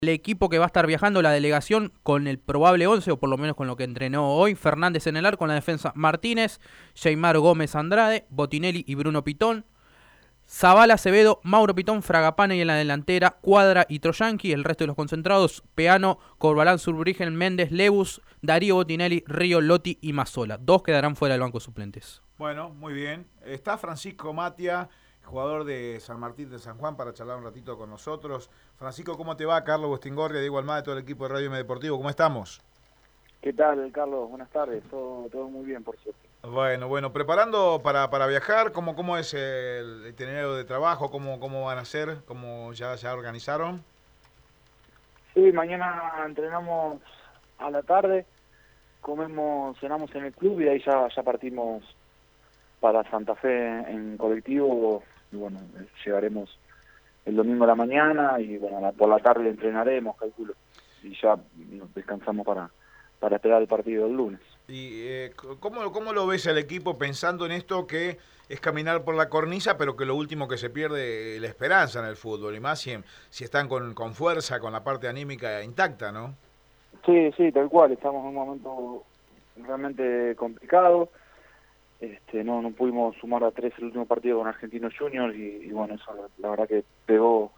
El equipo que va a estar viajando, la delegación, con el probable 11, o por lo menos con lo que entrenó hoy: Fernández en el arco, en la defensa Martínez, Sheymar Gómez Andrade, Botinelli y Bruno Pitón, Zabala, Acevedo, Mauro Pitón, Fragapane, y en la delantera Cuadra y Troyanqui. El resto de los concentrados: Peano, Corbalán, Zurbrigen, Méndez, Lebus, Darío, Botinelli, Río, Lotti y Mazzola. 2 quedarán fuera del banco de suplentes. Bueno, muy bien. Está Francisco Matia, jugador de San Martín de San Juan, para charlar un ratito con nosotros. Francisco, ¿cómo te va? Carlos Bostingorria, Diego Almada, todo el equipo de Radio M Deportivo, ¿cómo estamos? ¿Qué tal, Carlos? Buenas tardes. Todo muy bien, por suerte. Bueno, preparando para viajar, ¿cómo es el itinerario de trabajo? ¿Cómo van a ser? ¿Cómo ya organizaron? Sí, mañana entrenamos a la tarde, cenamos en el club y de ahí ya partimos para Santa Fe en colectivo. Y bueno, llegaremos el domingo a la mañana y bueno, por la tarde entrenaremos, calculo. Y ya nos descansamos para esperar el partido del lunes. ¿Y cómo lo ves al equipo pensando en esto que es caminar por la cornisa, pero que lo último que se pierde es la esperanza en el fútbol? Y más si están con fuerza, con la parte anímica intacta, ¿no? Sí, tal cual. Estamos en un momento realmente complicado. No pudimos sumar a 3 el último partido con Argentinos Juniors y bueno, eso la verdad que pegó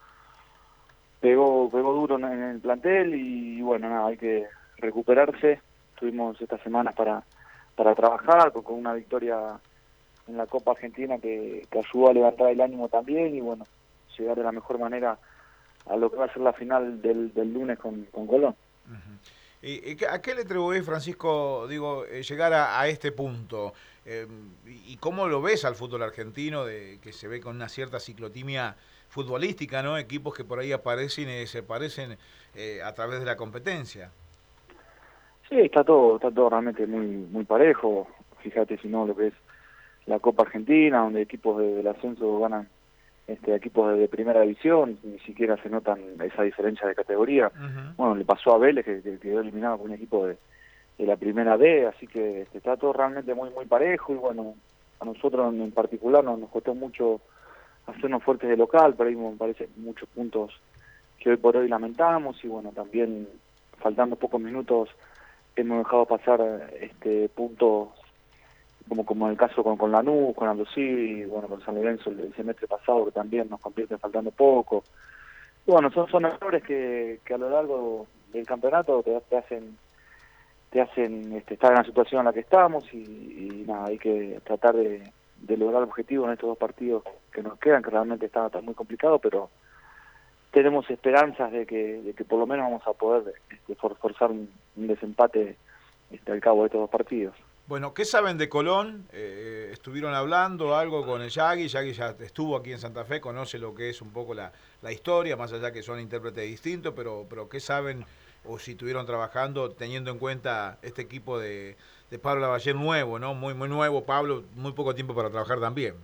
duro en el plantel y bueno, nada, hay que recuperarse. Tuvimos estas semanas para trabajar con una victoria en la Copa Argentina que ayudó a levantar el ánimo también y bueno, llegar de la mejor manera a lo que va a ser la final del lunes con Colón. Uh-huh. ¿Y a qué le atribuís, Francisco, llegar a este punto? ¿Y cómo lo ves al fútbol argentino, que se ve con una cierta ciclotimia futbolística, ¿no? Equipos que por ahí aparecen y desaparecen a través de la competencia. Sí, está todo realmente muy parejo. Fíjate, si no, lo que es la Copa Argentina, donde equipos del ascenso ganan equipos de primera división, ni siquiera se notan esa diferencia de categoría. Uh-huh. Bueno, le pasó a Vélez, que quedó eliminado con un equipo de la primera B, así que está todo realmente muy parejo y bueno, a nosotros en particular nos costó mucho hacernos fuertes de local, perdimos, me parece, muchos puntos que hoy por hoy lamentamos y bueno, también faltando pocos minutos hemos dejado pasar puntos como en el caso con Lanús, con Aldosivi, y bueno, con San Lorenzo el semestre pasado, que también nos convierte faltando poco. Y bueno, son errores que a lo largo del campeonato te hacen estar en la situación en la que estamos y nada, hay que tratar de lograr objetivos en estos 2 partidos que nos quedan, que realmente está muy complicado, pero tenemos esperanzas de que por lo menos vamos a poder forzar un desempate al cabo de estos 2 partidos. Bueno, ¿qué saben de Colón? ¿Estuvieron hablando algo con el Yagui? Yagui ya estuvo aquí en Santa Fe, conoce lo que es un poco la historia, más allá que son intérpretes distintos, pero ¿qué saben o si estuvieron trabajando teniendo en cuenta este equipo de Pablo Lavallée nuevo, ¿no? Muy nuevo, Pablo, muy poco tiempo para trabajar también.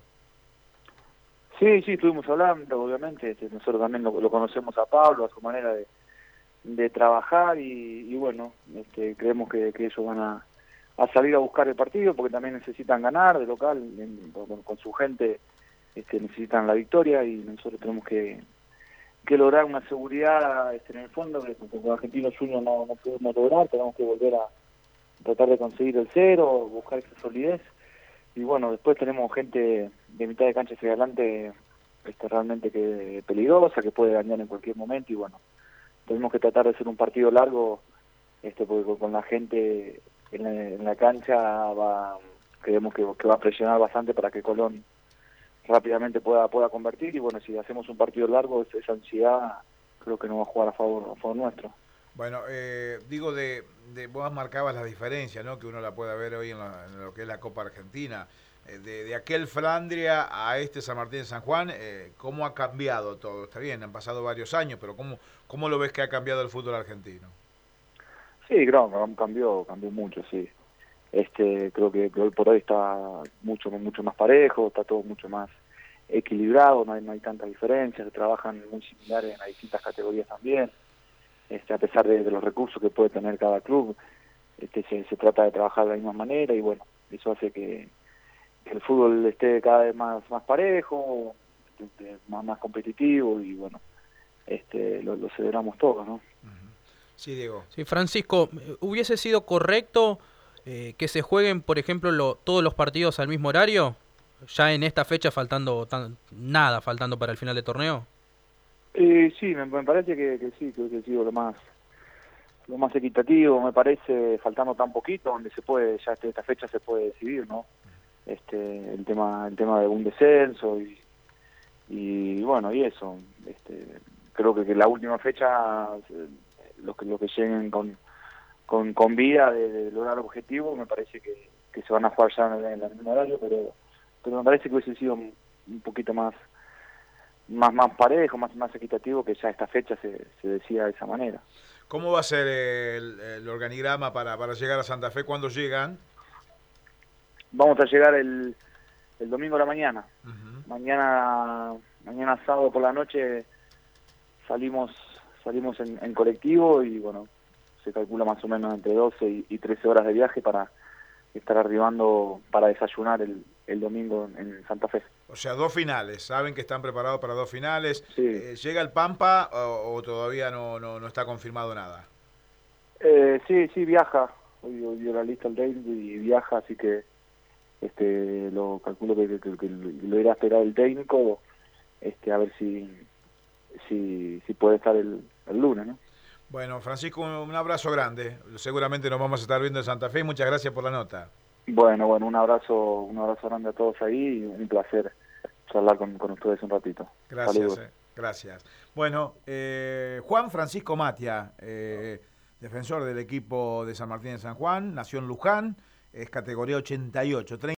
Sí, estuvimos hablando, obviamente, nosotros también lo conocemos a Pablo, a su manera de trabajar y bueno, creemos que ellos van a salir a buscar el partido porque también necesitan ganar de local, con su gente necesitan la victoria y nosotros tenemos que lograr una seguridad en el fondo que con Argentinos Juniors no pudimos lograr, tenemos que volver a tratar de conseguir el 0, buscar esa solidez y bueno, después tenemos gente de mitad de cancha hacia adelante realmente que peligrosa, que puede dañar en cualquier momento y bueno, tenemos que tratar de hacer un partido largo porque con la gente en la cancha creemos que va a presionar bastante para que Colón rápidamente pueda convertir y bueno, si hacemos un partido largo, esa ansiedad creo que no va a jugar a favor nuestro. Bueno, vos marcabas las diferencias, ¿no? Que uno la puede ver hoy en lo que es la Copa Argentina. De aquel Flandria a este San Martín de San Juan, ¿cómo ha cambiado todo? Está bien, han pasado varios años, pero ¿cómo lo ves que ha cambiado el fútbol argentino? Sí, creo que cambió mucho, sí. Creo que hoy por hoy está mucho más parejo, está todo mucho más equilibrado, no hay tantas diferencias, se trabajan muy similares en las distintas categorías también. A pesar de los recursos que puede tener cada club, se trata de trabajar de la misma manera y bueno, eso hace que el fútbol esté cada vez más parejo, más competitivo y bueno, lo celebramos todos, ¿no? Sí, Diego. Sí, Francisco, ¿hubiese sido correcto que se jueguen, por ejemplo, todos los partidos al mismo horario? Ya en esta fecha faltando para el final del torneo. Sí, me parece que sí, que hubiese sido lo más equitativo, me parece, faltando tan poquito, donde se puede, ya esta fecha se puede decidir, ¿no? El tema de un descenso y bueno, y eso. Creo que la última fecha, los que lleguen con vida de lograr objetivo, me parece que se van a jugar ya en el mismo horario, pero me parece que hubiese sido un poquito más parejo, más equitativo, que ya esta fecha se decida de esa manera. ¿Cómo va a ser el organigrama para llegar a Santa Fe? ¿Cuándo llegan? Vamos a llegar el domingo a la mañana. Uh-huh. Mañana sábado por la noche salimos en colectivo y bueno, se calcula más o menos entre 12 y 13 horas de viaje para estar arribando para desayunar el domingo en Santa Fe. O sea, 2 finales. ¿Saben que están preparados para 2 finales? Sí. ¿Llega el Pampa o todavía no está confirmado nada? Sí, viaja. Hoy dio la lista el técnico y viaja, así que lo calculo que lo irá a esperar el técnico, a ver si puede estar el lunes, ¿no? Bueno, Francisco, un abrazo grande. Seguramente nos vamos a estar viendo en Santa Fe. Muchas gracias por la nota. Bueno, un abrazo grande a todos ahí y un placer charlar con ustedes un ratito. Gracias, gracias. Bueno, Juan Francisco Matia, defensor del equipo de San Martín de San Juan, nació en Luján, es categoría 88,